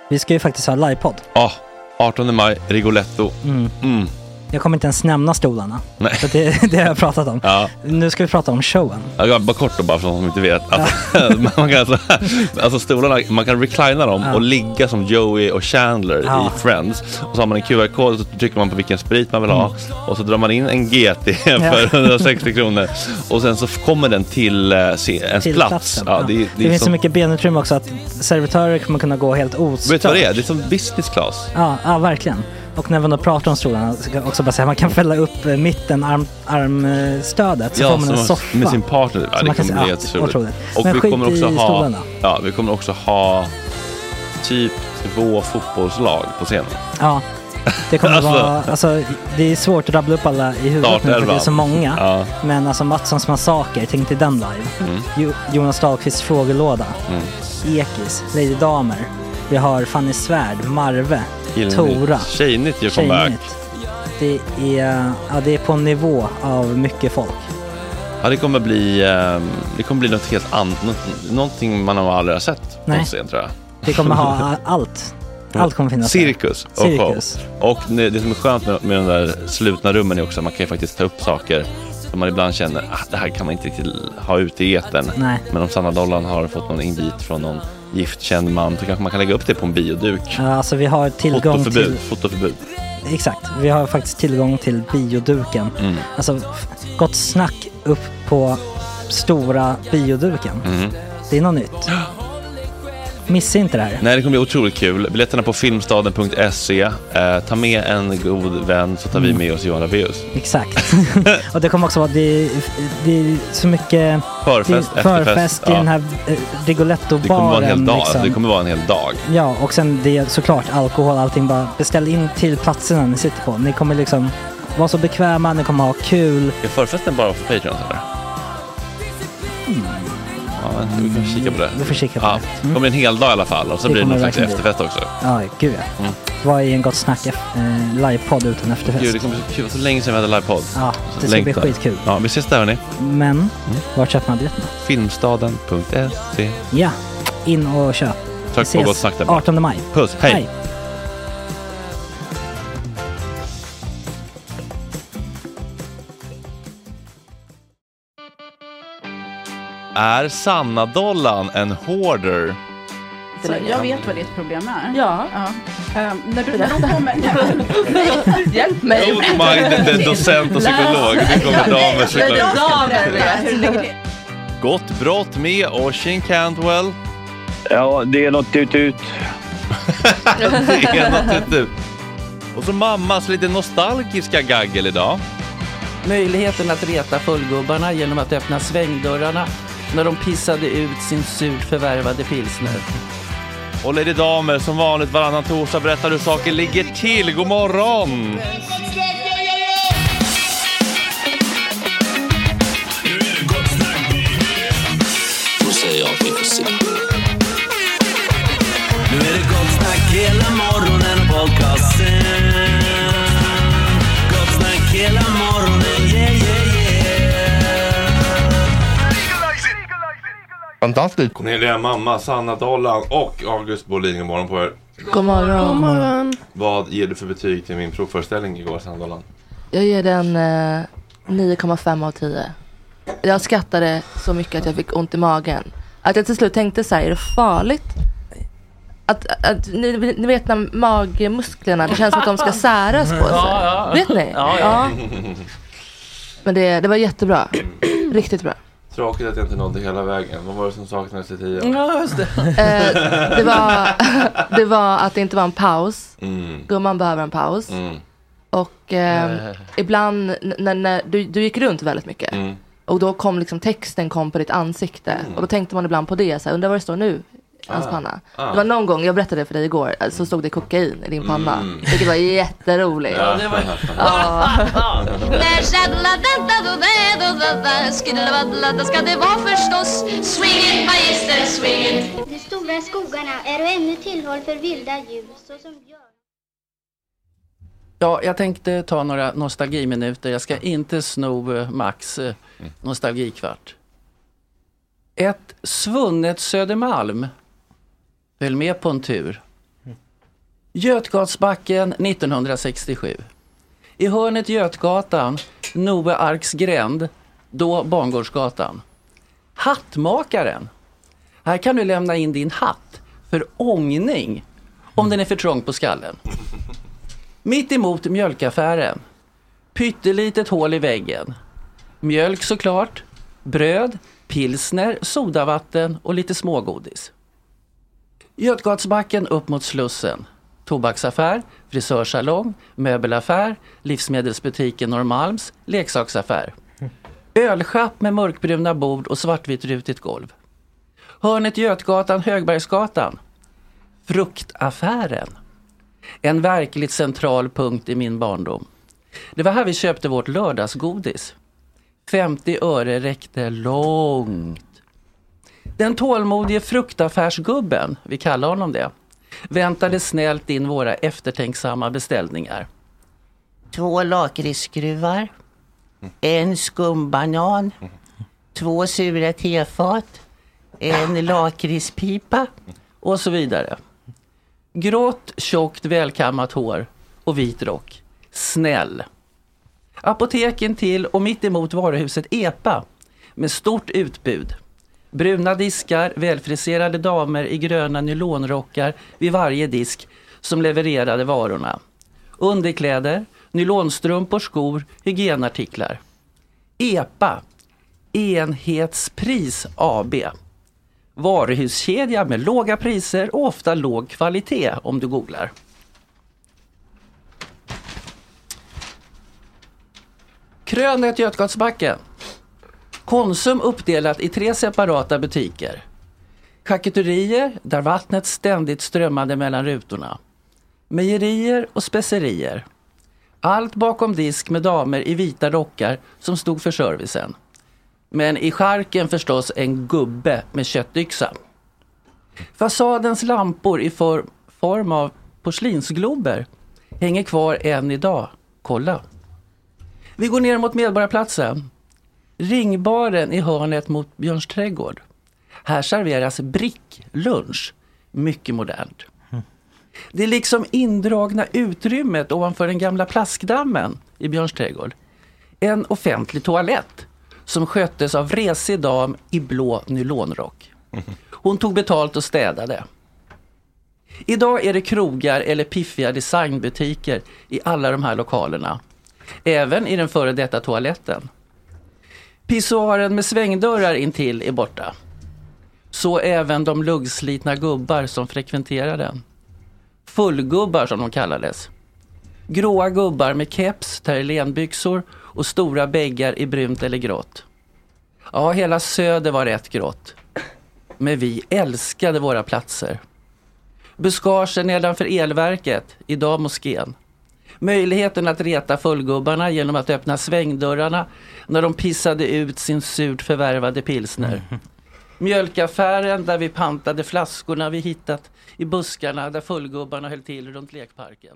Vi ska ju faktiskt ha livepodd. Ja, 18 maj, Rigoletto. Jag kommer inte ens nämna stolarna. Nej. För det har jag pratat om. Ja. Nu ska vi prata om showen. Ja, bara kort då, bara för de som inte vet. Man kan alltså stolarna, man kan reclina dem och ligga som Joey och Chandler i Friends. Och så har man en QR-kod och så trycker man på vilken sprit man vill ha. Och så drar man in en GT för 160 kronor. Och sen så kommer den till ens plats. Ja, det finns så mycket benutrymme också att servitörer kommer kunna gå helt ostört. Vet du vad det är? Det är som business class. Ja, verkligen. Och när man då pratar om stolarna så kan också bara säga man kan fälla upp mitten armstödet så får man en soffa med sin partner. Ja, det kommer bli helt otroligt. Och men vi kommer också stolarna. vi kommer också ha typ 2 fotbollslag på scenen. Ja. Det kommer vara det är svårt att rabbla upp alla i huvudet nu för det är så många. Ja. Men alltså Matssons massaker, tänk till den live. Jonas Dahlqvists frågelåda. Ekis, Lady Damer. Vi har Fanny Svärd, Marve, Tora. Tjejnytt gör comeback. Det är på en nivå av mycket folk. Ja, det kommer bli något helt annat. Någonting man har aldrig har sett på scen, tror jag. Vi kommer ha allt. Allt kommer finnas. Cirkus. Och det som är skönt med de där slutna rummen är också att man kan ju faktiskt ta upp saker som man ibland känner det här kan man inte riktigt ha ute i etern. Nej. Men om Sanna Dollan har fått någon invit från någon giftkänd man så kanske man kan lägga upp det på en bioduk. Ja, alltså vi har tillgång till fotoförbud. Exakt, vi har faktiskt tillgång till bioduken. Alltså gott snack upp på stora bioduken. Det är något nytt. Missa inte det här. Nej, det kommer bli otroligt kul. Biljetterna på filmstaden.se. Ta med en god vän så tar vi med oss Johan Rabaeus. Exakt. Och det kommer också vara det är så mycket förfest i den här Rigoletto-baren. Det kommer vara en hel dag. Liksom. Det kommer vara en hel dag. Ja, och sen det är såklart alkohol, allting. Bara beställ in till platserna ni sitter på. Ni kommer liksom vara så bekväma, ni kommer ha kul. Är förfesten bara för Patreon eller? Ja, vi kan kika på det. Vi får kika på det. Det kommer en hel dag i alla fall. Och så blir det någon slags efterfest också. Ja, gud ja. Vad är en gott snack livepodd utan efterfest? Gud, det kommer bli så länge sedan vi hade livepodd. Ja, det ska bli skitkul. Ja, vi ses där hörni. Men, var köper man biljetterna? Filmstaden.se. Ja, in och köp. Tack på gott snack där. 18 maj. Puss, hej. Är Sanna Dollan en hoarder? Jag vet vad ditt problem är. Ja. När de kommer... Hjälp mig. Old-minded docent och psykolog. Det kommer damer såklart. Gott brott med Oisin Cantwell. Ja, det är något ut. Det är något ut. Och så mammas lite nostalgiska gaggel idag. Möjligheten att reta fullgubbarna genom att öppna svängdörrarna när de pissade ut sin surt förvärvade pilsner. Och Lady Damer, som vanligt varannan torsdag berättar hur saker ligger till. God morgon! Då säger jag att vi får se. Nu är det gott snack hela morgonen och podcasten. Gott snack hela morgonen, yeah, yeah, yeah. Fantastiskt. Cornelia mamma, Sanna Dollan och August Bolin. God morgon på er. God morgon. God morgon. Vad ger du för betyg till min provföreställning igår, Sanna Dollan? Jag ger den 9,5 av 10. Jag skrattade så mycket att jag fick ont i magen. Att jag till slut tänkte så här, är det farligt? Att ni vet när magmusklerna, det känns som att de ska säras på sig. Ja. Vet ni? Ja. Men det var jättebra. Riktigt bra. Tråkigt att jag inte nådde hela vägen. Vad var det som saknades i 10? Ja, just det. Det var att det inte var en paus. Gumman behöver en paus. Och ibland när du gick runt väldigt mycket. Och då kom liksom texten på ditt ansikte. Och då tänkte man ibland på det. Så här, undrar vad det står nu. Hans panna. Det var någon gång, jag berättade det för dig igår, så stod det kokain i din panna. Vilket var jätteroligt. Ja, det var... Ska det vara förstås swinging magister, swinging. De stora skogarna är ännu tillhåll för vilda djur såsom björn. Ja, jag tänkte ta några nostalgiminuter. Jag ska inte sno Max nostalgikvart. Ett svunnet Södermalm. Väl med på en tur. Götgatsbacken 1967. I hörnet Götgatan, Noe Arks gränd, då Bangårdsgatan. Hattmakaren. Här kan du lämna in din hatt för ångning om den är för trång på skallen. Mitt emot mjölkaffären. Pyttelitet hål i väggen. Mjölk såklart, bröd, pilsner, sodavatten och lite smågodis. Götgatsbacken upp mot Slussen. Tobaksaffär, frisörsalong, möbelaffär, livsmedelsbutiken Norrmalms, leksaksaffär. Ölschapp med mörkbruna bord och svartvitt rutigt golv. Hörnet Götgatan, Högbergsgatan. Fruktaffären. En verkligt central punkt i min barndom. Det var här vi köpte vårt lördagsgodis. 50 öre räckte långt. Den tålmodige fruktaffärsgubben, vi kallar honom det, väntade snällt in våra eftertänksamma beställningar. 2 lakritsskruvar, 1 skumbanan, 2 sura tefat, 1 lakritspipa och så vidare. Grått, tjockt, välkammat hår och vit rock. Snäll. Apoteken till och mitt emot varuhuset Epa med stort utbud. Bruna diskar, välfriserade damer i gröna nylonrockar vid varje disk som levererade varorna. Underkläder, nylonstrumpor, skor, hygienartiklar. Epa, Enhetspris AB. Varuhuskedja med låga priser och ofta låg kvalitet om du googlar. Krönet Götgatsbacken. Konsum uppdelat i 3 separata butiker. Charkuterier där vattnet ständigt strömmade mellan rutorna. Mejerier och specerier. Allt bakom disk med damer i vita rockar som stod för servicen. Men i charken förstås en gubbe med köttyxa. Fasadens lampor i form av porslinsglober hänger kvar än idag. Kolla. Vi går ner mot Medborgarplatsen. Ringbaren i hörnet mot Björns trädgård. Här serveras bricklunch. Mycket modernt. Det är liksom indragna utrymmet ovanför den gamla plaskdammen i Björns trädgård. En offentlig toalett som sköttes av resig dam i blå nylonrock. Hon tog betalt och städade. Idag är det krogar eller piffiga designbutiker i alla de här lokalerna. Även i den före detta toaletten. Pissoaren med svängdörrar intill är borta. Så även de luggslitna gubbar som frekventerar den. Fullgubbar som de kallades. Gråa gubbar med keps, terlenbyxor och stora bäggar i brunt eller grått. Ja, hela Söder var rätt grått. Men vi älskade våra platser. Buskagen nedanför elverket, idag moskén. Möjligheten att reta fullgubbarna genom att öppna svängdörrarna när de pissade ut sin surt förvärvade pilsner. Mjölkaffären där vi pantade flaskorna vi hittat i buskarna där fullgubbarna höll till runt lekparken.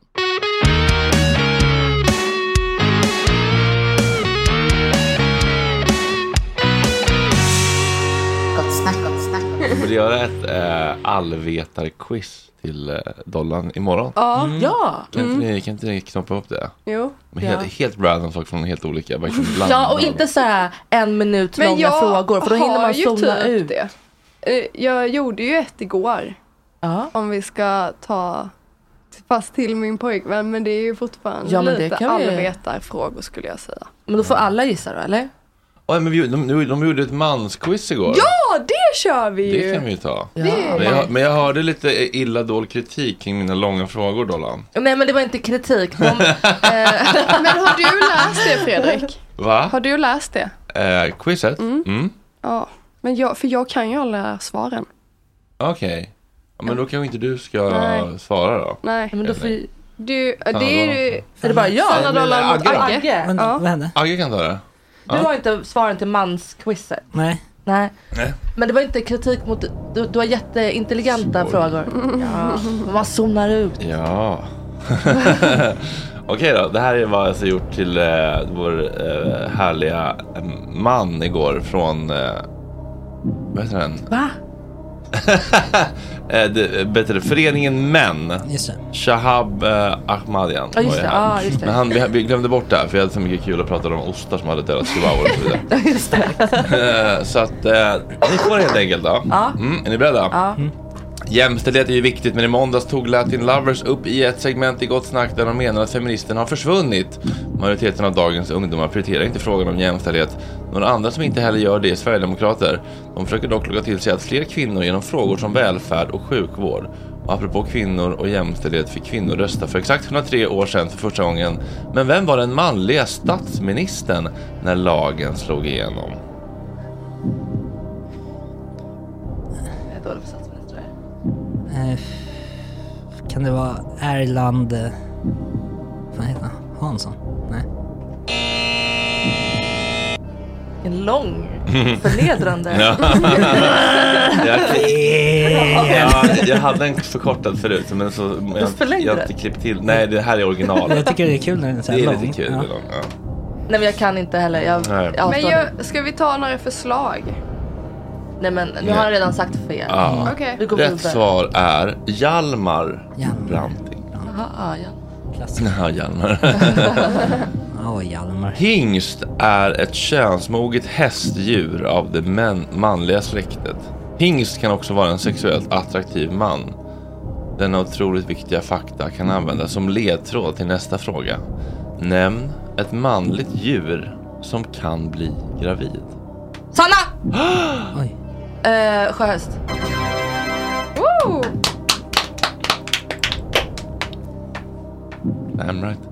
Gott snack. Vi vill göra ett allvetarquiz till Dollan imorgon. Ja. Kan inte ni knoppa upp det? Jo. Helt random saker från helt olika. Ja, och inte så här 1 minut långa frågor, för då hinner man zona ut. Det. Jag gjorde ju ett igår. Om vi ska ta fast till min pojkvän, men det är ju fortfarande lite allvetarfrågor skulle jag säga. Men då får alla gissa då, eller? Ja, men de gjorde ett mansquiz igår. Ja, det kör vi ju. Det kan vi ju ta. Ja. Men jag hörde lite illa dålig kritik kring mina långa frågor, Dollan. Nej, men det var inte kritik. Men har du läst det, Fredrik? Va? Har du läst det? Quizet? Ja, men jag kan ju alla svaren. Okej. Ja, men då kanske inte du ska svara då. Nej. Men då får det är det bara jag? Sanna Dollan mot Agge. Men vad hände? Agge kan ta det. Du har inte svaren till mansquizet. Nej. Men det var inte kritik mot... Du har jätteintelligenta frågor. Ja. Man zonar ut. Ja. Okej då, det här är vad jag har gjort till vår härliga man igår från... vad heter den? Va? Föreningen Män. Just det. Shahab Ahmadian. Ja, just det. Just det. Men vi glömde bort det här, för jag hade så mycket kul att prata om ostar som hade delat chihuahua och så vidare. Just det. Så att ni får helt enkelt då. Är ni beredda? Ja. Jämställdhet är ju viktigt, men i måndags tog Latin Lovers upp i ett segment i Gott Snack där de menar att feministerna har försvunnit. Majoriteten av dagens ungdomar prioriterar inte frågan om jämställdhet. Några andra som inte heller gör det är Sverigedemokrater. De försöker dock locka till sig att fler kvinnor genom frågor som välfärd och sjukvård. Och apropå kvinnor och jämställdhet fick kvinnor rösta för exakt 103 år sedan för första gången. Men vem var den manliga statsministern när lagen slog igenom? Jag är dålig på statsminister. Kan det vara Erland... Vad heter han? Hansson? Nej. En lång, förnedrande. Jag hade en förkortad förut, men så jag har inte klippt till. Nej, det här är original. Jag tycker det är kul när den är så här lång. Det är lite kul. Ja. Nej, men jag kan inte heller. Ska vi ta några förslag? Nej, men nu har jag redan sagt fel. Ja. Okay. Rätt svar är Hjalmar Branting. Jaha, Hjalmar. Hingst är ett könsmoget hästdjur av det manliga släktet. Hingst kan också vara en sexuellt attraktiv man. Denna otroligt viktiga fakta kan användas som ledtråd till nästa fråga. Nämn ett manligt djur som kan bli gravid. Sanna! Oj. Sjöhäst. Woo! I'm right.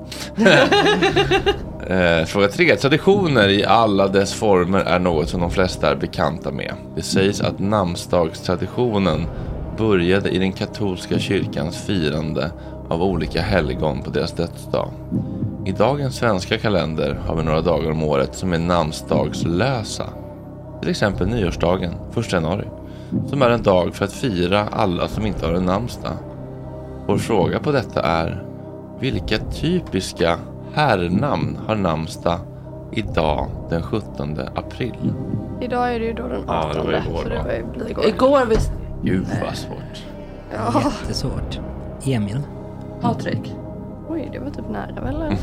Fråga 3. Traditioner i alla dess former är något som de flesta är bekanta med. Det sägs att namnsdagstraditionen började i den katolska kyrkans firande av olika helgon på deras dödsdag. I dagens svenska kalender har vi några dagar om året som är namnsdagslösa. Till exempel nyårsdagen, 1 januari, som är en dag för att fira alla som inte har en namnsdag. Vår fråga på detta är: vilka typiska herrnamn har namnsdag idag den 17 april? Idag är det ju då den 18. Ja, det var igår, så det var ju igår. Igår visst. Gud vad svårt. Ja. Jättesvårt. Emil. Patrik. Oj, det var typ nära väl?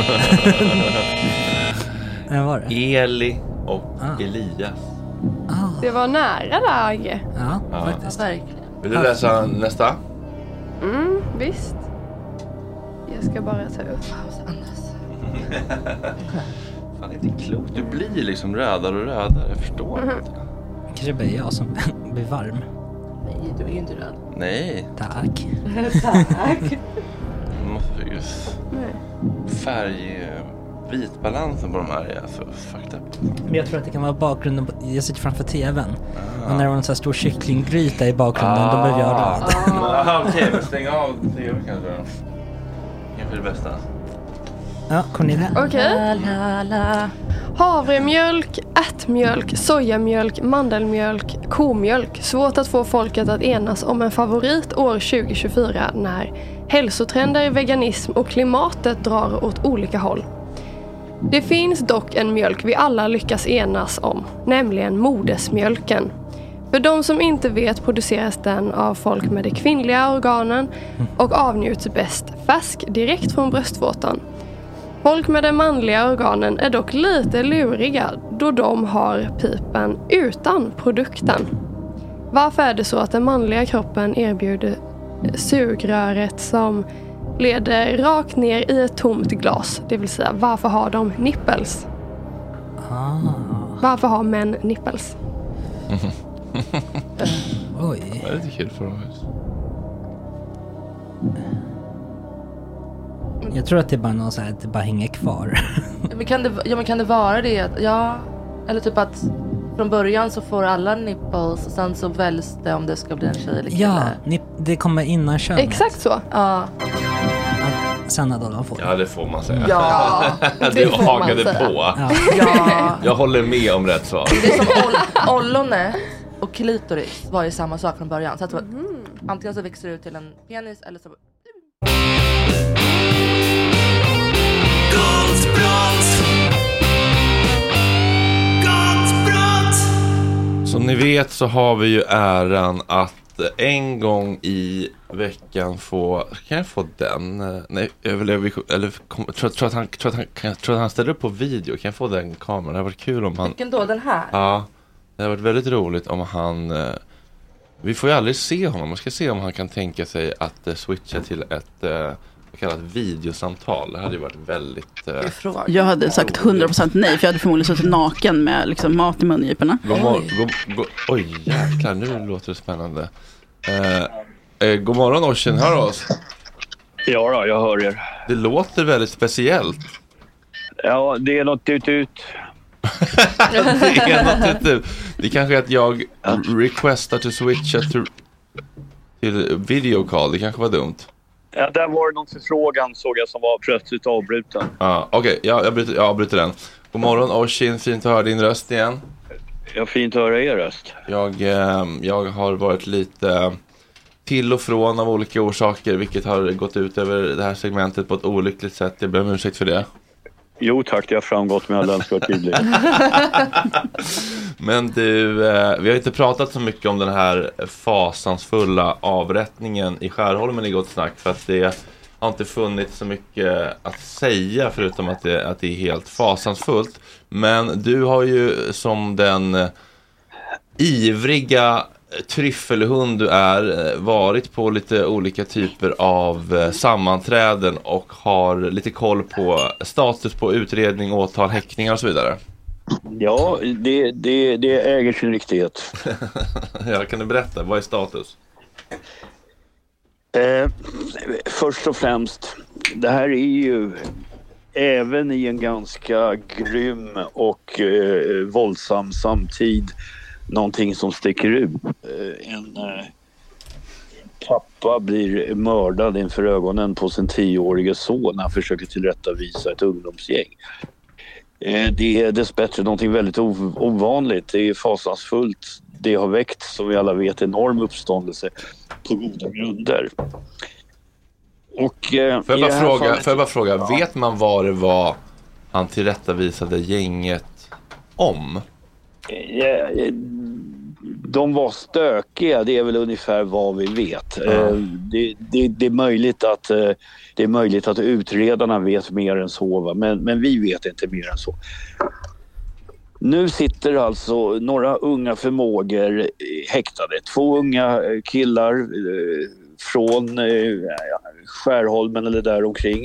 Vem var det? Eli och Elias. Det var nära där. Ja, faktiskt. Verkligen. Vill du läsa nästa? Visst. Jag ska bara ta upp. Fan, det är inte klokt. Du blir liksom rödare och rödare. Jag förstår inte. Kanske bara jag som blir varm. Nej, du är ju inte röd. Nej. Tack. Tack. Vitbalansen på de här är alltså fucked up. Men jag tror att det kan vara bakgrunden. Jag sitter framför tvn. Och när det var en så här stor kycklinggryta i bakgrunden, då blev jag röd. Okej, men stäng av tv kanske. Kanske det bästa. Ja, Cornelia. Okej. Havremjölk, ärtmjölk, sojamjölk, mandelmjölk, komjölk. Svårt att få folket att enas om en favorit år 2024 när hälsotrender, veganism och klimatet drar åt olika håll. Det finns dock en mjölk vi alla lyckas enas om, nämligen modersmjölken. För de som inte vet produceras den av folk med de kvinnliga organen och avnjuts bäst färsk direkt från bröstvårtan. Folk med de manliga organen är dock lite luriga då de har pipen utan produkten. Varför är det så att den manliga kroppen erbjuder sugröret som leder rakt ner i ett tomt glas? Det vill säga, varför har de nipples? Varför har män nipples? Oj. Det är lite kul för oss. Jag tror att det är bara något så här, att det bara hänger kvar. Men kan det vara det? Ja, eller typ att från början så får alla nipples och sen så väljs det om det ska bli en tjej eller kille. Ja, det kommer innan könet. Exakt så. Ja. Sen när de får. Ja, det får man säga. Ja, du hakade på. Ja. Jag håller med om rätt svar. Det är som ollone och klitoris var ju samma sak från början. Så att antingen så växer det ut till en penis eller så... Som ni vet så har vi ju äran att en gång i veckan få... Kan jag få den? Nej, tror att han ställer upp på video. Kan jag få den kameran? Det har varit kul om han... Vilken då? Den här? Ja, det har varit väldigt roligt om han... Vi får ju aldrig se honom. Man ska se om han kan tänka sig att switcha till ett kallat videosamtal. Det hade ju varit väldigt... Jag hade sagt 100% nej, för jag hade förmodligen suttit naken med liksom mat i mungiporna. Oj, jäklar, nu låter det spännande. God morgon, Ocean, hör oss? Ja då, jag hör er. Det låter väldigt speciellt. Ja, det är något ut. Det kanske är att jag requestar to switcha till videocall. Det kanske var dumt. Ja, där var det någon förfrågan såg jag som var plötsligt avbruten. Okej, jag avbryter den. God morgon, Ocean, fint att höra din röst igen. Ja, fint att höra er röst. Jag har varit lite till och från av olika orsaker, vilket har gått ut över det här segmentet på ett olyckligt sätt. Jag ber om ursäkt för det. Jo tack, det har framgått med all önskvärd tydlighet. Men du, vi har inte pratat så mycket om den här fasansfulla avrättningen i Skärholmen i Gott Snack, för att det har inte funnits så mycket att säga förutom att det är helt fasansfullt. Men du har ju som den ivriga tryffelhund du är varit på lite olika typer av sammanträden och har lite koll på status på utredning, åtal, häktningar och så vidare. Ja, det äger sin riktighet. Ja, kan du berätta, vad är status? Först och främst, det här är ju även i en ganska grym och våldsam samtid någonting som sticker ut. En pappa blir mördad inför ögonen på sin 10-årige son när han försöker tillrättavisa ett ungdomsgäng. Det är dessbättre någonting väldigt ovanligt. Det är fasansfullt. Det har väckt, som vi alla vet, enorm uppståndelse på goda grunder. Och, får jag bara fråga, vet man vad det var han tillrättavisade gänget om? De var stökiga, det är väl ungefär vad vi vet. Det är möjligt att utredarna vet mer än så, men vi vet inte mer än så. Nu sitter alltså några unga förmågor häktade. 2 unga killar från Skärholmen eller där omkring.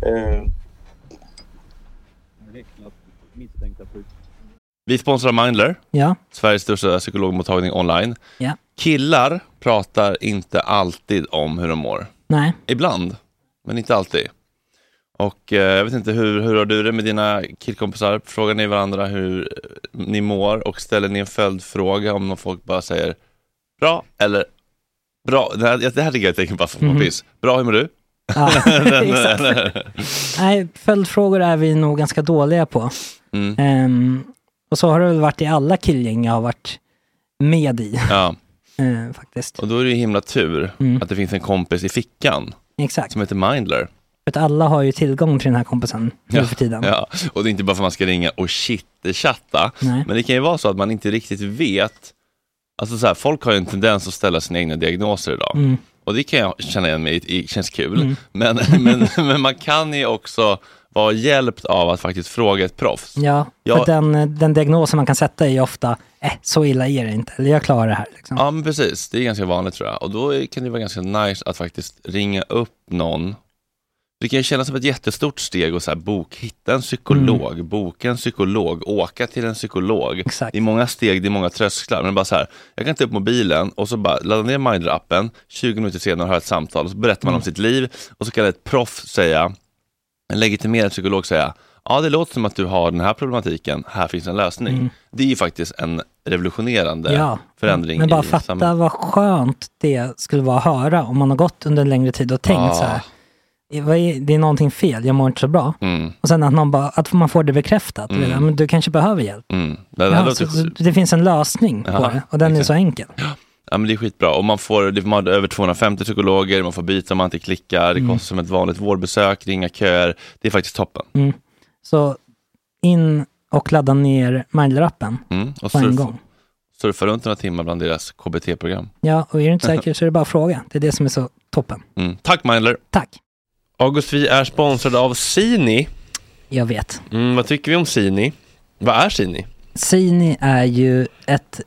Vi sponsrar Mindler, Sveriges största psykologmottagning online. Ja. Killar pratar inte alltid om hur de mår. Nej. Ibland, men inte alltid. Och jag vet inte, hur har du det med dina killkompisar? Frågar ni varandra hur ni mår och ställer ni en följdfråga om någon folk bara säger bra eller bra? Det här ligger jag tänker bara för kompis. Bra, hur mår du? Ja, nej, följdfrågor är vi nog ganska dåliga på. Och så har det väl varit i alla killgäng jag har varit med i. Ja. Faktiskt. Och då är det ju himla tur att det finns en kompis i fickan. Exakt. Som heter Mindler. För att alla har ju tillgång till den här kompisen nu för tiden. Ja, och det är inte bara för att man ska ringa och chatta. Men det kan ju vara så att man inte riktigt vet. Alltså så här, folk har ju en tendens att ställa sina egna diagnoser idag. Och det kan jag känna igen mig i, känns kul. Men man kan ju också vara hjälpt av att faktiskt fråga ett proffs. Ja, för den diagnosen man kan sätta är ju ofta så illa är det inte, eller jag klarar det här. Liksom. Ja, men precis. Det är ganska vanligt tror jag. Och då kan det vara ganska nice att faktiskt ringa upp någon. Det kan ju kännas som ett jättestort steg och så här, hitta en psykolog, boka en psykolog, åka till en psykolog. Exakt. Det är många steg, det är många trösklar. Men bara så här, jag kan ta upp mobilen och så bara ladda ner Mindler-appen, 20 minuter senare har ett samtal och så berättar man om sitt liv och så kan ett proffs säga, en legitimerad psykolog säga, ja det låter som att du har den här problematiken, här finns en lösning. Det är ju faktiskt en revolutionerande förändring. Men bara fatta vad skönt det skulle vara att höra om man har gått under en längre tid och tänkt så här. Det är någonting fel, jag mår inte så bra. Och sen att man får det bekräftat. Men du kanske behöver hjälp. Det finns en lösning på det. Och den är så enkel. Ja, men det är skitbra. Och man får över 250 psykologer, man får byta om man inte klickar. Det kostar som ett vanligt vårdbesök, ringa köer. Det är faktiskt toppen. Så in och ladda ner Mindler-appen och på en gång. surfa runt några timmar bland deras KBT-program. Ja, och är du inte säker så är det bara att fråga. Det är det som är så toppen. Tack Mindler. Tack. August, vi är sponsrade av Sini. Jag vet. Vad tycker vi om Sini? Vad är Sini? Sini är ju ett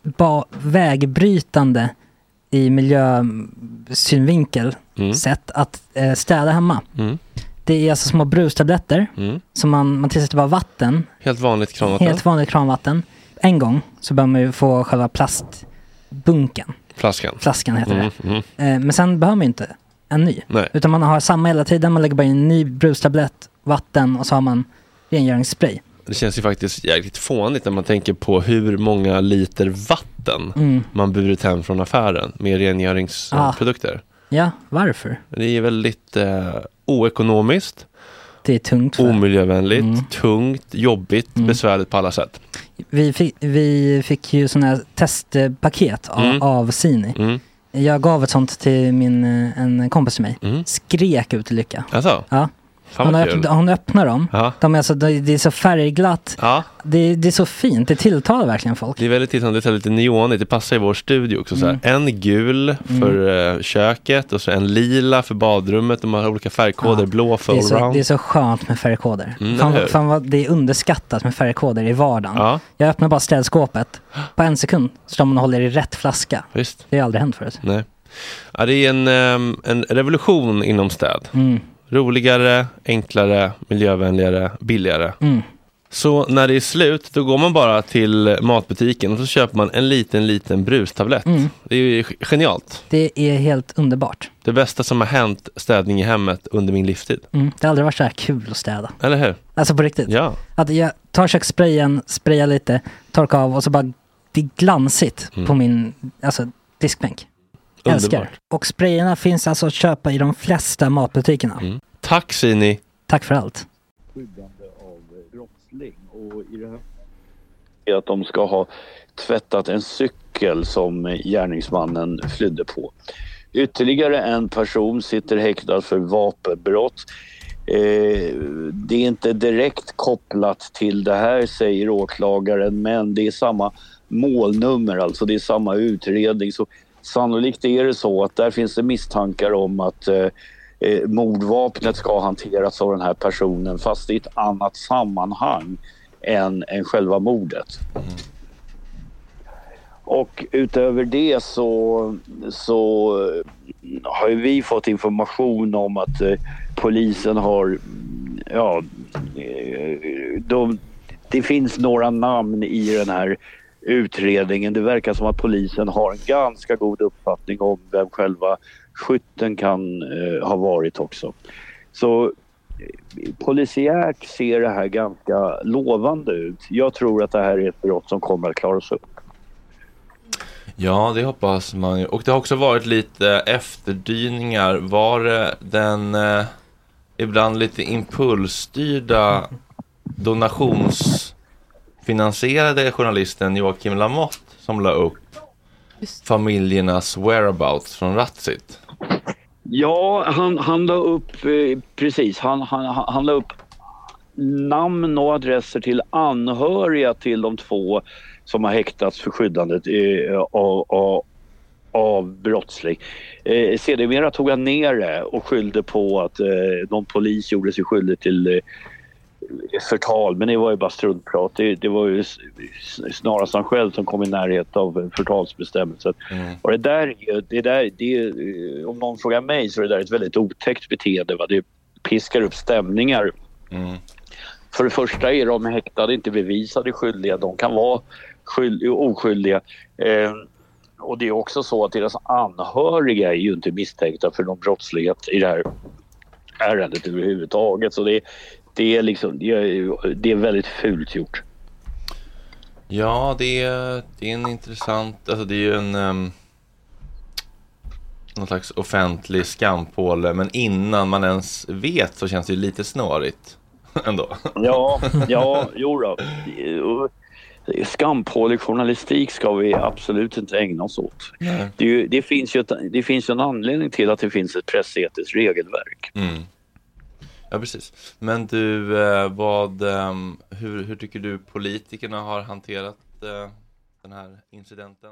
vägbrytande i miljösynvinkel sätt att städa hemma. Det är alltså små brustabletter som man tillsätter bara vatten. Helt vanligt kranvatten. Helt vanligt kranvatten. En gång så bör man ju få själva plastbunken. Flaskan heter det. Men sen behöver man inte en ny. Nej. Utan man har samma hela tiden. Man lägger bara in en ny brustablett, vatten och så har man rengöringsspray. Det känns ju faktiskt jäkligt fånigt när man tänker på hur många liter vatten man burit hem från affären med rengöringsprodukter. Ja, varför? Det är väldigt oekonomiskt. Det är tungt. Omiljövänligt, tungt, jobbigt, besvärligt på alla sätt. Vi fick ju sådana här testpaket av Sini. Jag gav ett sånt till en kompis till mig. Skrek ut i lycka. Alltså? Ja. Hon öppnar dem. Ja. Det är så färgglatt. Ja. Det är så fint. Det tilltalar verkligen folk. Det är väldigt tilltalande. Det är lite neonigt. Det passar i vår studio också. Så här. En gul för köket och så en lila för badrummet. De har olika färgkoder. Blå för allround. Det är så skönt med färgkoder. Det är underskattat med färgkoder i vardagen. Ja. Jag öppnar bara städskåpet. På 1 sekund står man och håller i rätt flaska. Visst. Det har aldrig hänt förut. Nej. Ja, det är en revolution inom städ. Roligare, enklare, miljövänligare, billigare. Så när det är slut, då går man bara till matbutiken och så köper man en liten brustablett. Det är ju genialt. Det är helt underbart. Det bästa som har hänt städning i hemmet under min livstid. Det har aldrig varit så här kul att städa. Eller hur? Alltså på riktigt. Ja. Att jag tar kökssprayen, sprayar lite, torkar av och så bara det är glansigt på min diskbänk. Älskar. Och sprayerna finns alltså att köpa i de flesta matbutikerna. Tack Sini. Tack för allt. Skyddande av brottsling och i det här är att de ska ha tvättat en cykel som gärningsmannen flydde på. Ytterligare en person sitter häktad för vapenbrott. Det är inte direkt kopplat till det här, säger åklagaren, men det är samma målnummer, alltså det är samma utredning. Så sannolikt är det så att där finns det misstankar om att mordvapnet ska ha hanterats av den här personen fast i ett annat sammanhang än själva mordet. Och utöver det så har vi fått information om att polisen har det finns några namn i den här utredningen. Det verkar som att polisen har en ganska god uppfattning om vem själva skytten kan ha varit också. Så polisiärt ser det här ganska lovande ut. Jag tror att det här är ett brott som kommer att klaras upp. Ja, det hoppas man ju. Och det har också varit lite efterdyningar. Var det den ibland lite impulsstyrda donationsfinansierade journalisten Joakim Lamotte som la upp familjernas whereabouts från Ratsit? Ja, han la upp precis. Han la upp namn och adresser till anhöriga till de 2 som har häktats för skyddandet av brottsling. Sedermera tog han ner det och skyllde på att någon polis gjorde sig skyldig till förtal, men det var ju bara struntprat. Det var ju snarast han själv som kom i närhet av förtalsbestämmelsen. Och det där, om någon frågar mig så är det där ett väldigt otäckt beteende. Va? Det piskar upp stämningar. För det första är de häktade inte bevisade skyldiga. De kan vara oskyldiga. Och det är också så att deras anhöriga är ju inte misstänkta för någon brottslighet i det här ärendet överhuvudtaget. Så det är väldigt fult gjort. Ja, det är en intressant, alltså det är ju någon slags offentlig skampåle, men innan man ens vet så känns det ju lite snårigt ändå. Ja, jo då. Skampålig journalistik ska vi absolut inte ägna oss åt. Det finns ju en anledning till att det finns ett pressetiskt regelverk. Ja, precis. Men du, hur tycker du politikerna har hanterat den här incidenten.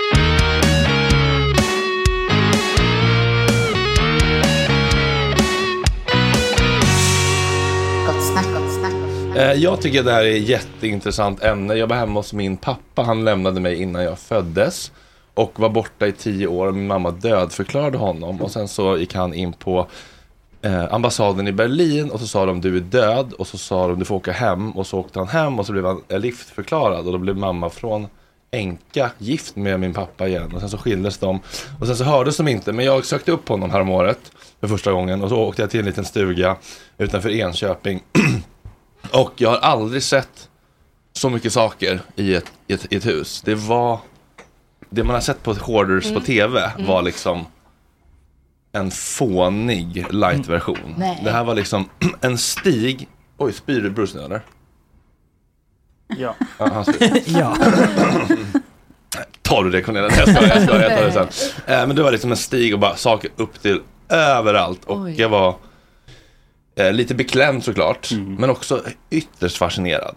Jag tycker det här är ett jätteintressant ämne. Jag var hemma hos min pappa. Han lämnade mig innan jag föddes och var borta i 10 år. Min mamma dödförklarade honom. Och sen så gick han in på ambassaden i Berlin och så sa de du är död. Och så sa de du får åka hem. Och så åkte han hem och så blev han liftförklarad. Och då blev mamma från änka gift med min pappa igen. Och sen så skildes de. Och sen så hördes de inte. Men jag sökte upp honom här om året för första gången. Och så åkte jag till en liten stuga utanför Enköping. Och jag har aldrig sett så mycket saker i ett hus. Det man har sett på Hoarders på tv var liksom en fånig light-version. Det här var liksom en stig. Oj, spyr du Bruce nu eller? Ja. Han spyr. Ja. Tar du det Cornelia? Jag tar det sen. Men det var liksom en stig och bara saker upp till överallt. Och jag var lite beklämd såklart. Men också ytterst fascinerad.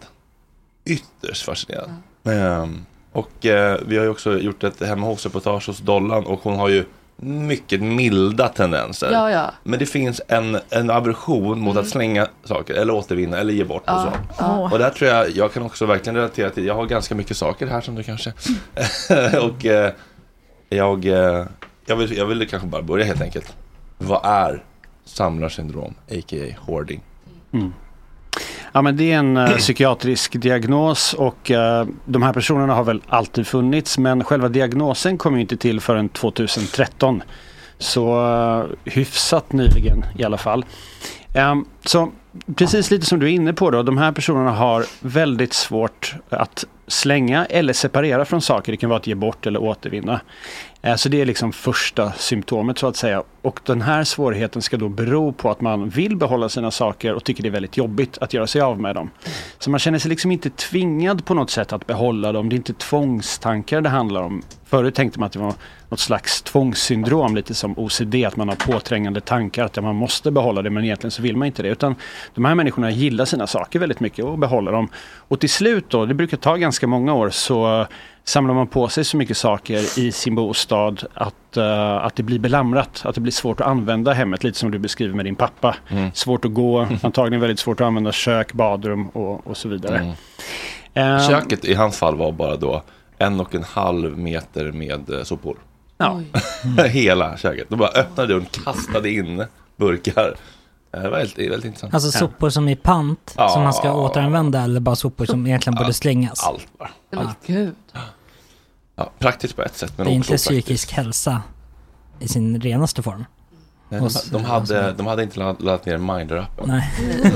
Och vi har ju också gjort ett hemma hos-reportage hos Dollan. Och hon har ju mycket milda tendenser. Ja. Men det finns en aversion mot att slänga saker eller återvinna eller ge bort och så. Och där tror jag kan också verkligen relatera till. Jag har ganska mycket saker här som du kanske. Och jag vill kanske bara börja helt enkelt. Vad är samlarsyndrom, a.k.a. hoarding? Ja, men det är en psykiatrisk diagnos och de här personerna har väl alltid funnits, men själva diagnosen kom ju inte till förrän 2013. Så hyfsat nyligen i alla fall. Så precis lite som du är inne på då, de här personerna har väldigt svårt att slänga eller separera från saker. Det kan vara att ge bort eller återvinna. Så det är liksom första symptomet så att säga. Och den här svårigheten ska då bero på att man vill behålla sina saker och tycker det är väldigt jobbigt att göra sig av med dem. Så man känner sig liksom inte tvingad på något sätt att behålla dem. Det är inte tvångstankar det handlar om. Förut tänkte man att det var något slags tvångssyndrom, lite som OCD, att man har påträngande tankar att man måste behålla det, men egentligen så vill man inte det. Utan de här människorna gillar sina saker väldigt mycket och behåller dem. Och till slut då, det brukar ta ganska många år, så samlar man på sig så mycket saker i sin bostad att det blir belamrat, att det blir svårt att använda hemmet, lite som du beskriver med din pappa. Svårt att gå, antagligen väldigt svårt att använda kök, badrum och så vidare. Köket i hans fall var bara då 1,5 meter med sopor. Ja. Hela köket. De bara öppnade och kastade in burkar. Det var väldigt intressant. Alltså sopor som i pant som man ska återanvända, eller bara sopor som egentligen borde slängas? Allt bara. Gud. Ja, praktiskt på ett sätt, men det är också inte psykisk hälsa i sin renaste form. Nej, de hade inte laddat ner Minder-appen. Nej.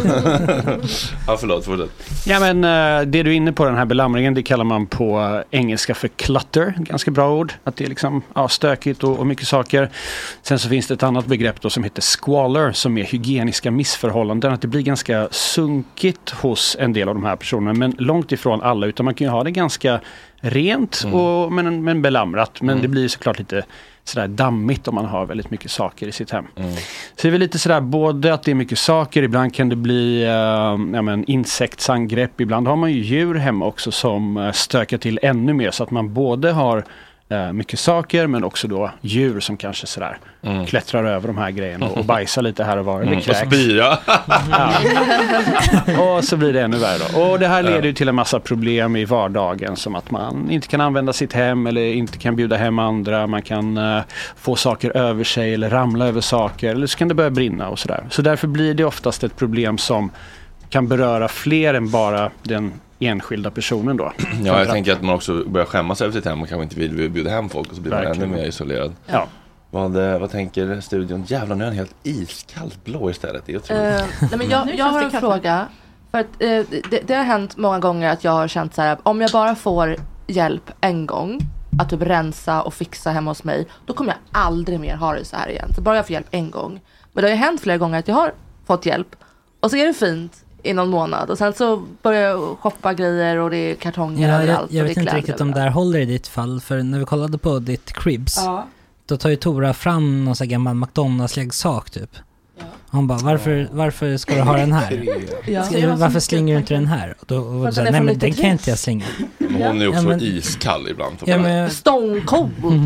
Ja, förlåt. Ja, men det du är inne på, den här belamringen, det kallar man på engelska för clutter. Ganska bra ord. Att det är liksom stökigt och mycket saker. Sen så finns det ett annat begrepp då som heter squalor, som är hygieniska missförhållanden. Att det blir ganska sunkigt hos en del av de här personerna, men långt ifrån alla. Utan man kan ju ha det ganska rent men belamrat. Men det blir såklart lite sådär dammigt om man har väldigt mycket saker i sitt hem. Så det är väl lite sådär både att det är mycket saker, ibland kan det bli insektsangrepp, ibland har man ju djur hemma också som stökar till ännu mer, så att man både har mycket saker men också då djur som kanske sådär klättrar över de här grejerna och bajsar lite här och var. Och spyra. Och så blir det ännu värre då. Och det här leder ju till en massa problem i vardagen, som att man inte kan använda sitt hem eller inte kan bjuda hem andra. Man kan få saker över sig eller ramla över saker, eller så kan det börja brinna och sådär. Så därför blir det oftast ett problem som kan beröra fler än bara den enskilda personen då. Ja, jag tänker att man också börjar skämmas över sitt hem och kanske inte vill bjuda hem folk, och så blir man ännu mer isolerad. Ja. Vad tänker studion? Jävlar, nu är den helt iskallt blå istället. Det är otroligt. Jag har en fråga. För att, det har hänt många gånger att jag har känt så här: om jag bara får hjälp en gång att typ rensa och fixa hemma hos mig, då kommer jag aldrig mer ha det så här igen. Så bara jag får hjälp en gång. Men det har ju hänt flera gånger att jag har fått hjälp och så är det fint i någon månad, och sen så börjar jag shoppa grejer och det är kartonger överallt. Jag vet inte riktigt om det här håller i ditt fall, för när vi kollade på ditt cribs, då tar ju Tora fram någon sån här gammal McDonalds-leksak typ. Ja. Han bara, varför ska du ha den här? Varför slänger du inte den här? Och då så, nej men den kan inte jag slänga. Men hon är också iskall ibland. Stångkold.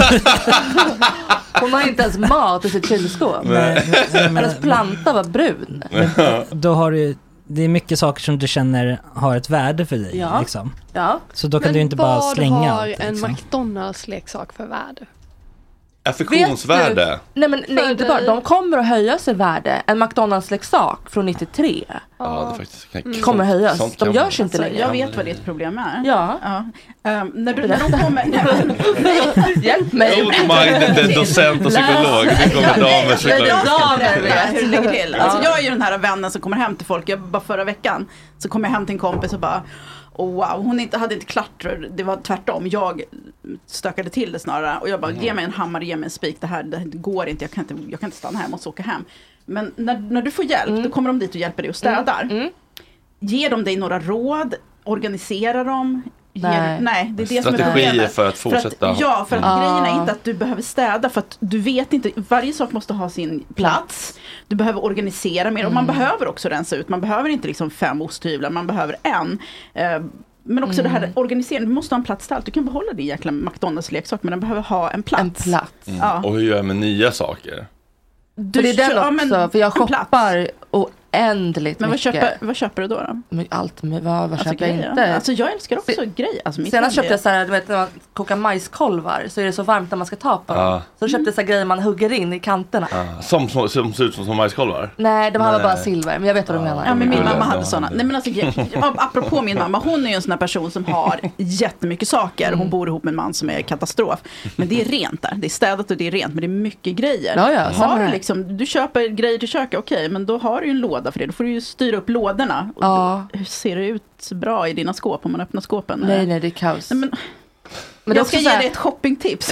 Hon har inte ens mat i sitt kylskåp. Hennes planta var brun. Då har du, det är mycket saker som du känner har ett värde för dig. Ja. Liksom. Ja. Så då kan du inte bara slänga allt. Vad har en liksom. McDonalds-leksak för värde? Affektionsvärde. Nej, inte bara. De kommer att höjas i värde. En McDonalds-leksak från 93 det är faktiskt kommer att höjas. De görs inte längre. Jag vet vad ditt problem är. Ja. När de kommer... Hjälp mig. Den docent och psykolog. Det kommer damer såklart. Hur det ligger till. Alltså, jag är ju den här vännen som kommer hem till folk. Bara förra veckan så kom jag hem till en kompis och bara... wow, hon hade inte klattror. Det var tvärtom. Jag stökade till det snarare. Och jag bara, ge mig en hammare, ge mig en spik. Det går inte. Jag kan inte stanna här, jag måste åka hem. Men när du får hjälp, då kommer de dit och hjälper dig och städar. Ger de dig några råd? Organisera dem? Nej, det är det som är strategier för att fortsätta. För att grejen är inte att du behöver städa. För att du vet inte, varje sak måste ha sin plats. Du behöver organisera mer. Och man behöver också rensa ut. Man behöver inte liksom 5 osthyvlar, man behöver en. Men också det här organiseringen, du måste ha en plats till allt. Du kan behålla din jäkla McDonalds-leksak, men den behöver ha en plats. Ja. Och hur gör jag med nya saker? Det är den också, för jag shoppar oändligt mycket. Vad köper du då? Allt med vad köper jag inte? Alltså jag älskar också grejer. Alltså, senast köpte jag så här, du vet när man kokar majskolvar så är det så varmt när man ska ta på dem. Så köpte jag så här grejer man hugger in i kanterna. Som ser ut som majskolvar? Nej, de var bara silver, men jag vet vad du menar. Ja, men min mamma hade såna. Nej, men alltså, apropå min mamma, hon är ju en sån här person som har jättemycket saker. Hon bor ihop med en man som är katastrof. Men det är rent där. Det är städat och det är rent, men det är mycket grejer. Har du liksom, du köper grejer till köket, okej, men då har du ju en låda för det. Då får du ju styra upp lådorna. Och då, hur ser det ut bra i dina skåp om man öppnar skåpen? Nej, det är kaos. Nej, men jag ska ge dig ett shoppingtips.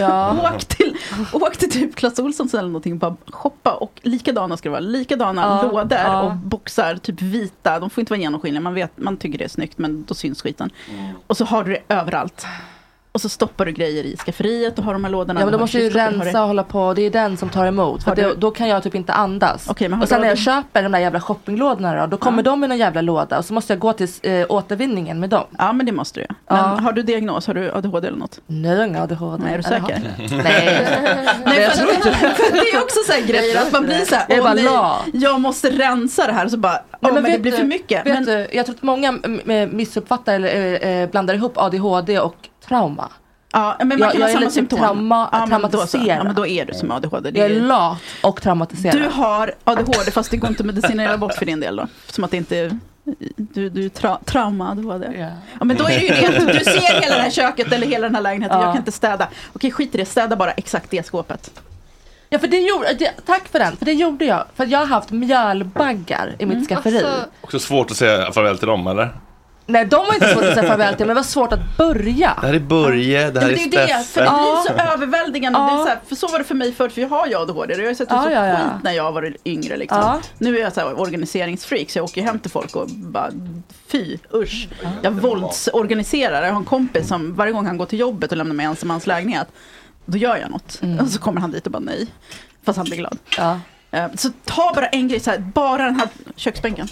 Åk till typ Clas Ohlsons eller någonting, bara shoppa, och likadana ska det vara. Likadana lådor och boxar, typ vita. De får inte vara genomskinliga. Man tycker det är snyggt, men då syns skiten. Och så har du det överallt. Och så stoppar du grejer i skafferiet och har de här lådorna. Ja, men då måste ju rensa och hålla på. Det är den som tar emot. För då kan jag typ inte andas. Okay, men och sen när jag köper de där jävla shoppinglådorna då kommer de i någon jävla låda. Och så måste jag gå till återvinningen med dem. Ja, men det måste du. Men har du diagnos? Har du ADHD eller något? Nej, jag har ingen ADHD. Nej, är du säker? Nej, för det är också så här grejer att man blir så här, jag måste rensa det här. Och så bara, men det blir för mycket. Vet du, jag tror att många missuppfattar eller blandar ihop ADHD och trauma. Ja, men man kan ha samma symptom. Traumatiserad. Men då är du som ADHD. Jag är lat och traumatiserad. Du har ADHD fast det går inte att medicinera bort för din del då. Som att det inte du trauma ADHD. Yeah. Ja, men då är det ju det. Du ser hela det här köket eller hela den här lägenheten. Jag kan inte städa. Okej, skit i det. Städa bara exakt det skåpet. Ja, för tack för den. För det gjorde jag. För jag har haft mjölbaggar i mitt skafferi. Också svårt att säga farväl till dem, eller? Nej, de var inte svårt att säga farväl till, men det var svårt att börja. Det här är Börje, det här är Steffe. För det blir så överväldigande. Det är så här, för så var det för mig förr, för jag har ju ADHD. Jag har sett ut så skit när jag var yngre. Liksom. Nu är jag så här organiseringsfreak, så jag åker hem till folk och bara, usch. Jag våldsorganiserar. Jag har en kompis som varje gång han går till jobbet och lämnar mig ensam hans lägenhet, då gör jag något. Och så kommer han dit och bara nej. Fast han blir glad. Så ta bara en grej, så här, bara den här köksbänken.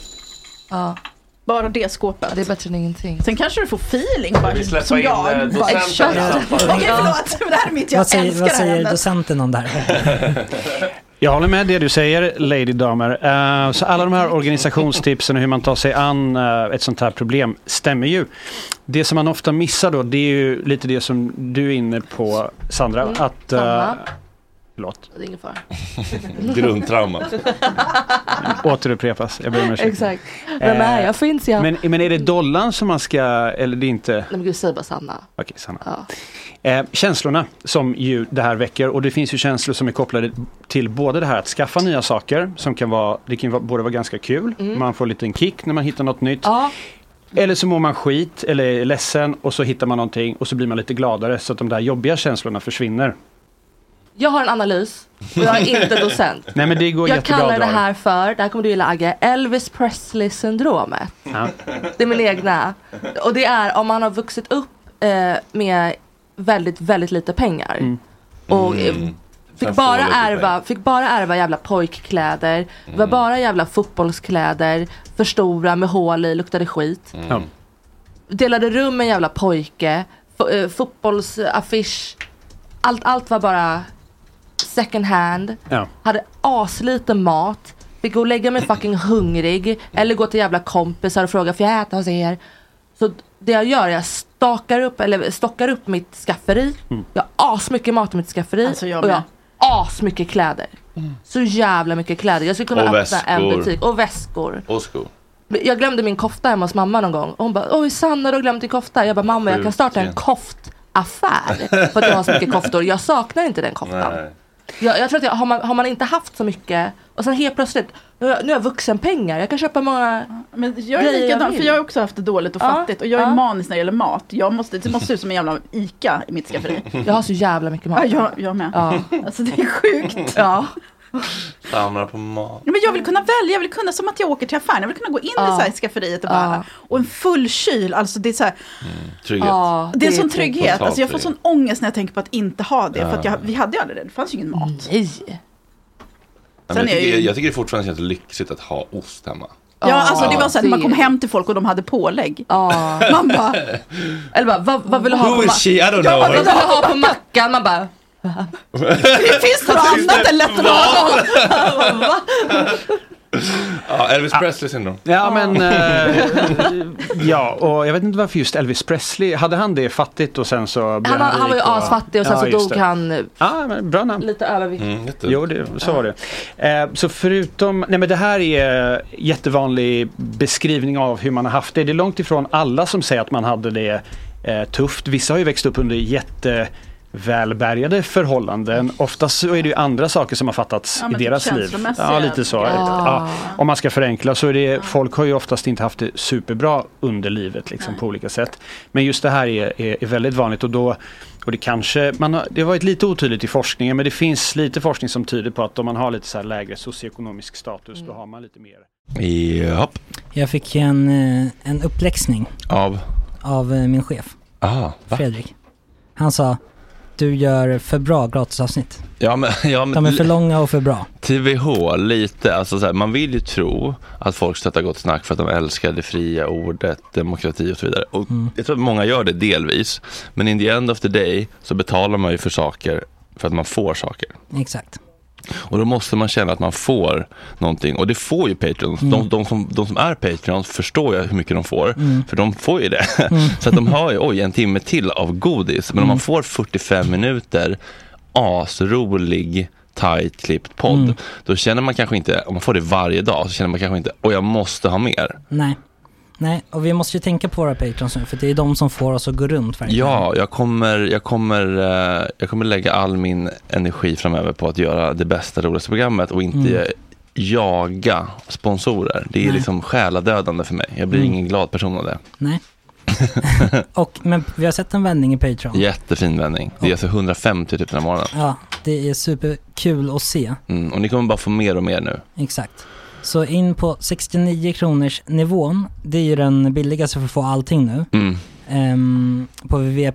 Bara det skåpet. Det är bättre än ingenting. Sen kanske du får feeling bara, som jag. Okej, förlåt. Men det här är mitt, vad säger docenten om det här? Jag håller med det du säger, Lady Damer. Så alla de här organisationstipsen och hur man tar sig an ett sånt här problem stämmer ju. Det som man ofta missar då, det är ju lite det som du är inne på, Sandra. Att... Förlåt. Det är ingen fara. Grundtrauma. Återupprepas. Jag ber om ursäkt. Exakt. Vem är jag? Finns jag? Men är det dollarn som man ska... Eller det är inte... Nej, men gud, säg bara Sanna. Okej, Sanna. Ja. Känslorna som ju det här väcker. Och det finns ju känslor som är kopplade till både det här att skaffa nya saker. Som kan vara... Det kan både vara ganska kul. Man får lite en kick när man hittar något nytt. Ja. Eller så mår man skit eller är ledsen. Och så hittar man någonting. Och så blir man lite gladare. Så att de där jobbiga känslorna försvinner. Jag har en analys och jag är inte docent. Nej, men det går jag kallar det här för, det här kommer du gilla, Agge, Elvis Presley-syndromet. Ja. Det är min egna. Och det är om man har vuxit upp med väldigt, väldigt lite pengar. Och Fick bara ärva jävla pojkkläder. Det var bara jävla fotbollskläder. För stora med hål i, luktade skit. Delade rum med en jävla pojke. Fotbollsaffisch. Allt var bara second hand. Hade asliten mat. Fick gå och lägga mig fucking hungrig. Eller gå till jävla kompisar och fråga, får jag äta hos er? Så det jag gör är jag stockar upp mitt skafferi. Jag har asmycket mat i mitt skafferi. Alltså och jag har asmycket kläder. Så jävla mycket kläder. Jag skulle kunna öppna en butik. Och väskor. Och skor. Jag glömde min kofta hemma hos mamma någon gång. Och hon bara, oj Sanna, du har glömt din kofta. Jag bara, mamma, jag kan starta en koftaffär. För att jag har så mycket koftor. Jag saknar inte den koftan. Nej. Jag tror att har man inte haft så mycket och sen helt plötsligt nu har jag vuxenpengar, jag kan köpa många men jag är likadan, för jag har också haft det dåligt och fattigt och jag är manisk när det gäller mat. Det måste se ut som en jävla Ica i mitt skafferi. Jag har så jävla mycket mat. Jag med. Alltså det är sjukt. Samlar på mat. Men jag vill kunna välja, jag vill kunna som att jag åker till affären. Jag vill kunna gå in i så här skafferiet och bara och en full kyl, alltså det är så här trygghet. Det är sån trygghet. Alltså jag får sån ångest när jag tänker på att inte ha det för att vi hade ju aldrig det. Det fanns ju ingen mat. Nej. Jag tycker det fortfarande känns lyxigt att ha ost hemma. Ja, alltså det var så att man kom hem till folk och de hade pålägg. Man bara eller bara, vad vill du ha på mackan? Vad vill du ha på mackan? Man bara det finns något annat än lätt Va? Elvis Presley syndrom. Ja, men och jag vet inte varför just Elvis Presley hade han det fattigt och sen så han var ju asfattig och sen så dog han. Men bra namn. Lite övervikt. Jo, så var det. Så förutom men det här är jättevanlig beskrivning av hur man har haft det. Det är långt ifrån alla som säger att man hade det tufft. Vissa har ju växt upp under välbärgade förhållanden. Oftast så är det ju andra saker som har fattats i deras liv. Ja, lite så. Om man ska förenkla så är det, folk har ju oftast inte haft det superbra under livet liksom, på olika sätt. Men just det här är väldigt vanligt och det kanske, det har varit lite otydligt i forskningen, men det finns lite forskning som tyder på att om man har lite så här lägre socioekonomisk status då har man lite mer. Japp. Jag fick en uppläxning av min chef. Fredrik. Han sa, du gör för bra gratisavsnitt. Ja, men de är för långa och för bra. TVH, lite. Alltså så här, man vill ju tro att folk stöttar Gott Snack för att de älskar det fria ordet, demokrati och så vidare. Och jag tror att många gör det delvis. Men in the end of the day så betalar man ju för saker för att man får saker. Exakt. Och då måste man känna att man får någonting. Och det får ju Patreons. De som är Patreons förstår jag hur mycket de får. För de får ju det. Så att de har ju en timme till av godis. Men om man får 45 minuter asrolig tight klippt podd, då känner man kanske inte, om man får det varje dag så känner man kanske inte, jag måste ha mer. Nej, och vi måste ju tänka på våra Patrons nu, för det är de som får oss att gå runt verkligen. Ja, jag kommer lägga all min energi framöver på att göra det bästa, roligaste programmet och inte jaga sponsorer. Det är liksom själadödande för mig. Jag blir ingen glad person av det. Nej. Men vi har sett en vändning i Patreon. Jättefin vändning. Det är alltså 150 typ den här morgonen. Ja, det är superkul att se. Och ni kommer bara få mer och mer nu. Exakt. Så in på 69 kronors nivån. Det är ju den billigaste för att få allting nu. På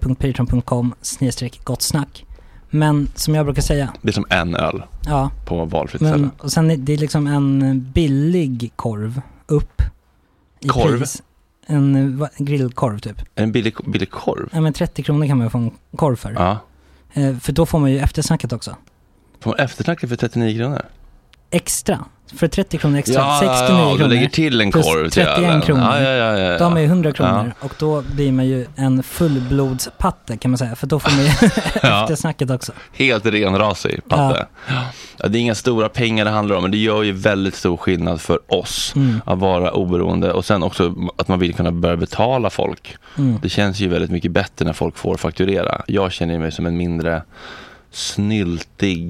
www.patreon.com/gottsnack. Men som jag brukar säga, det är som en öl på valfritt ställe. Och sen är det liksom en billig korv upp i pris. En grillkorv typ. En billig korv? Ja, men 30 kronor kan man få en korv för. Ja. För då får man ju eftersnacket också. Får man eftersnacket för 39 kronor? Extra. För 30 kronor extra, 69 kronor. Du lägger till en korv till 31 kronor. Ja. De är ju 100 kronor. Och då blir man ju en fullblodspatte kan man säga. För då får man ju eftersnacket också. Helt renrasig patte. Ja, det är inga stora pengar det handlar om, men det gör ju väldigt stor skillnad för oss att vara oberoende. Och sen också att man vill kunna börja betala folk. Det känns ju väldigt mycket bättre när folk får fakturera. Jag känner mig som en mindre snyltig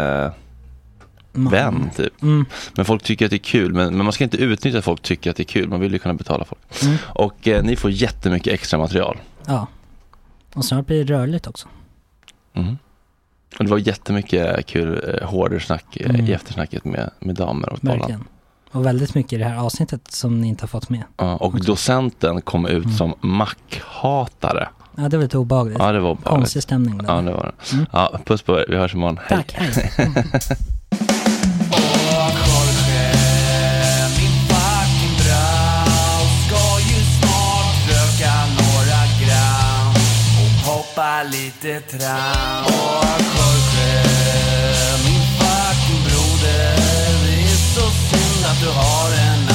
vän typ. Men folk tycker att det är kul, men man ska inte utnyttja att folk tycker att det är kul. Man vill ju kunna betala folk. Och ni får jättemycket extra material. Ja. Och snart blir det rörligt också. Och det var jättemycket kul hårdare snack i eftersnacket med damer och verkligen. Och väldigt mycket i det här avsnittet som ni inte har fått med. Ja, och docenten kom ut som mackhatare. Ja, det var lite obehagligt. Ja, det var obehagligt. Konstig stämning. Ja, det var det. Ja, puss på er. Vi hörs imorgon. Tack, hej. Lite tram. Åh, Jorge, min fucking broder. Det är så synd att du har en